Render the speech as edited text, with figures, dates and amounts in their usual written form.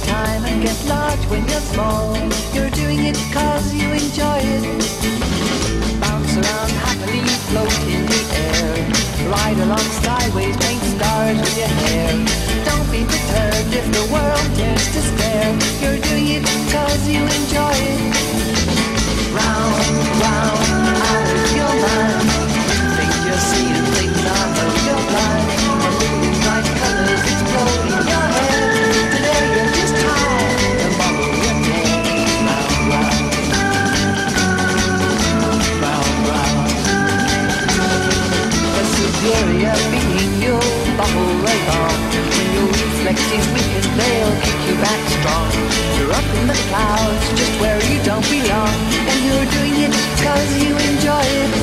time and get large when you're small. You're doing it cause you enjoy it. Bounce around happily, float in the air. Ride along sideways, paint stars with your hair. Don't be deterred if the world dares to stare. You're doing it cause you enjoy it. Round, round, out of your mind. Think you're seeing things, I know you're blind. A million bright colors explode in your head. Today you're just high, tomorrow you're dead. Round, round, round, round. A superior being, you'll bubble right on. When your reflexes weaken, they'll kick you back strong. You're up in the clouds, just where you don't belong. And you're doing it cause you enjoy it.